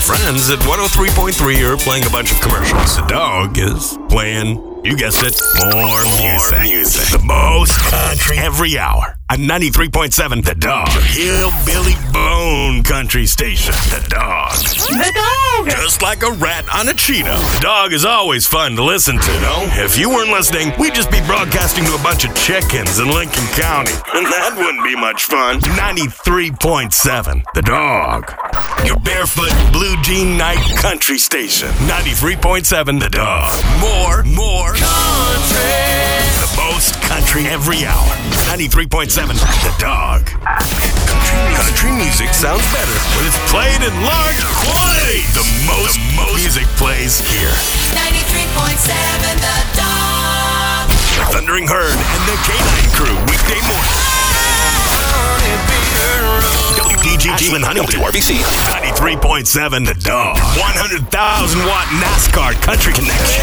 friends at 103.3 are playing a bunch of commercials. The dog is playing, you guessed it, more music. The most country every hour. On 93.7, The Dog. Hillbilly Bone Country Station. The Dog. The Dog! Just like a rat on a Cheeto. The Dog is always fun to listen to, no? If you weren't listening, we'd just be broadcasting to a bunch of chickens in Lincoln County. And that wouldn't be much fun. 93.7, The Dog. Your barefoot blue jean night country station. 93.7, The Dog. More country. The most country every hour. 93.7, The Dog. Country music sounds better when it's played in large quantities. The most music plays here. 93.7 The Dog. The Thundering Herd and the K9 Crew weekday morning. WDGG Ashland Huntington RBC 93.7 The Dog. 100,000 watt NASCAR country connection.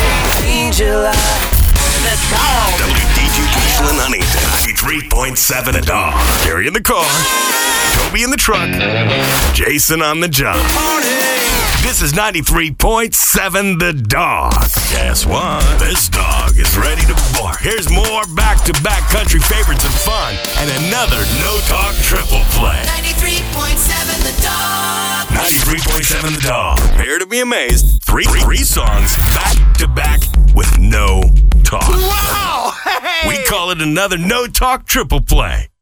The Dog. WDGG Ashland Huntington 93.7 The Dog. Gary in the car, Toby in the truck, Jason on the job. This is 93.7 The Dog. Guess what? This dog is ready to bark. Here's more back-to-back country favorites and fun, and another no-talk triple play. 93.7 The Dog. 93.7 The Dog. Prepare to be amazed. Three songs back-to-back with no talk. Wow! Hey! We call it another no-talk triple play.